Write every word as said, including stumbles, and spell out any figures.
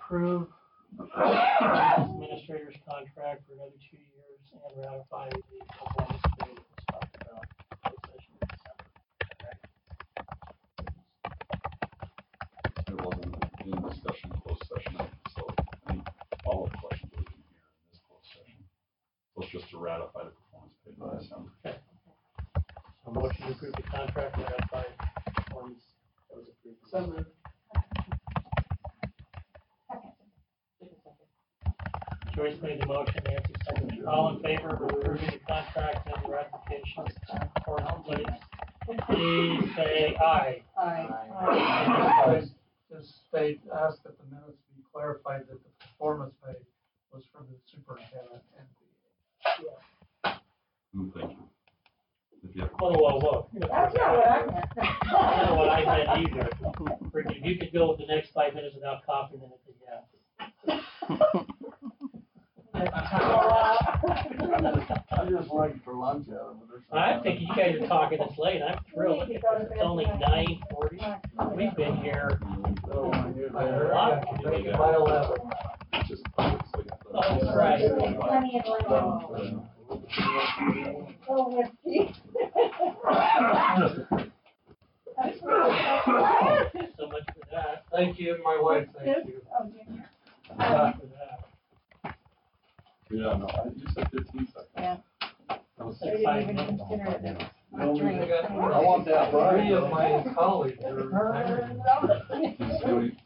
approve administrator's contract for another two years and ratify the performance pay that was talked about in closed session in December. There wasn't any discussion in closed session, so any follow-up questions we can hear in this closed session. So it's just to ratify the performance pay by December. Okay. So motion to approve the contract, ratify performance that was approved. So moved. Joyce made the motion, Nancy seconded. All in favor of approving the contract and the ratification of performance, please, please say aye. Aye. This state asked that the minutes be clarified that the performance pay was for the superintendent and the. Mm, Thank you. If you have Whoa, whoa, whoa. That's not what I meant. That's not what I meant either. Ricky, if you could go with the next five minutes without coughing, then it's a yes. I just waited for lunch out of it or something. I'm thinking you guys are talking this late. I'm thrilled. Look at this. It's only nine forty. We've been here. Oh, my goodness. I heard that, make it by eleven. It's just, it's like the- Oh, that's right. Plenty of room. Oh, whiskey. So much for that. Thank you, my wife, thank you. Oh, Junior. So much for that. Yeah, no, I, you said fifteen seconds. Yeah. That was I six. didn't even consider it. I got I want that three Friday. of my colleagues are. Did you see what he-